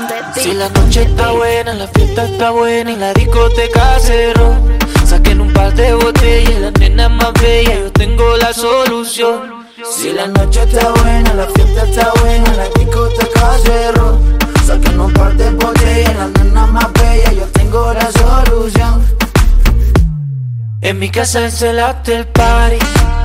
Si la noche está buena, la fiesta está buena y la discoteca cerró. Saquen un par de botellas, la nena más bella, yo tengo la solución. Si la noche está buena, la fiesta está buena, la discoteca cerró. Saquen un par de botellas, la nena más bella, yo tengo la solución. En mi casa es el after party.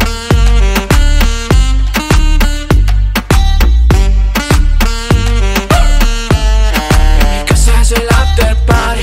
El after party.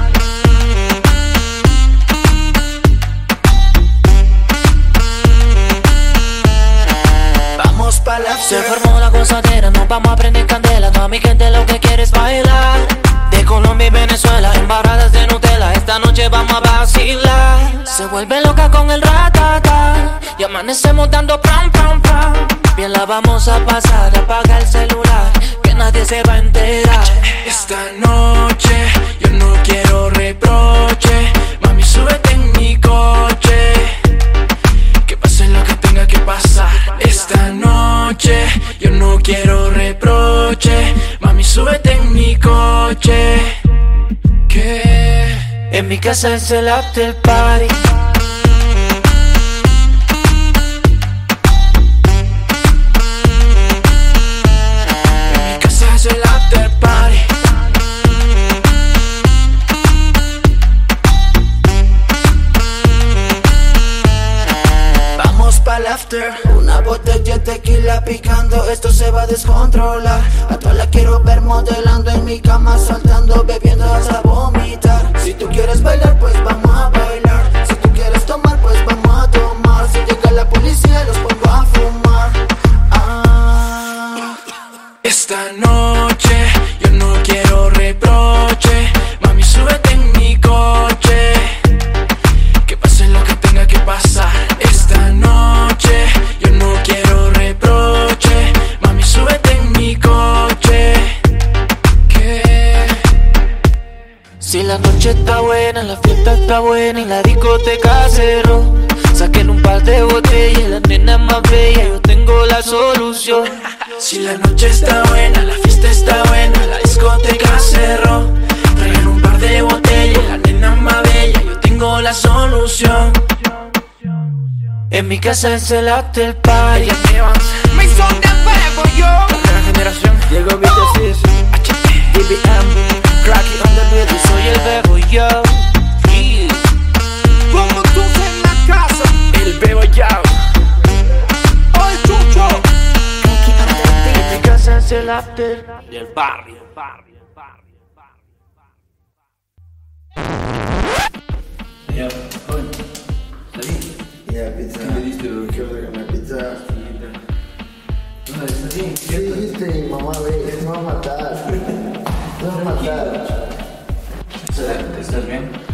Vamos pa' la after. Se formó la gozadera, nos vamos a prender candela. Toda mi gente lo que quiere es bailar. De Colombia y Venezuela, embarradas de Nutella. Esta noche vamos a vacilar. Se vuelve loca con el ratata y amanecemos dando pam pam pam. Bien la vamos a pasar, apaga el celular, que nadie se va a enterar. Esta noche yo no quiero reproche. Mami, súbete en mi coche, que pase lo que tenga que pasar. Esta noche yo no quiero reproche. Mami, súbete en mi coche, que en mi casa es el after party. El after party. Vamos pa'l after. Una botella de tequila picando, esto se va a descontrolar. A todas la quiero ver modelando en mi cama, saltando, bebiendo hasta vomitar. Si tú quieres bailar, pues vamos a bailar. Si tú quieres tomar, pues vamos a tomar. Si llega la policía, los pongo a fumar. Esta noche yo no quiero reproche. Mami, súbete en mi coche, que pase lo que tenga que pasar. Esta noche yo no quiero reproche. Mami, súbete en mi coche, que si la noche está buena, la fiesta está buena y la discoteca cerró. Saquen un par de botellas, la nena más bella, yo tengo la solución. Si la noche está buena, la fiesta está buena, la discoteca cerró. Traigan un par de botellas, la nena más bella, yo tengo la solución. En mi casa es el after party. Me son de fuego, yo. Nueva generación. Diego Vitesis, DBM, Cracky on the beat. Yo soy el bebo, yo. Como tú en la casa. el Bebo Yao. Oye, chucho. En mi casa es el after del barrio. Ya, joven, salí. Ya, pizza. ¿Qué pediste, bro? ¿Qué onda con la pizza? ¿No sabes? ¿Estás bien? Sí, viste, mamá, ve, me va a matar. Me va a matar. ¿Estás bien?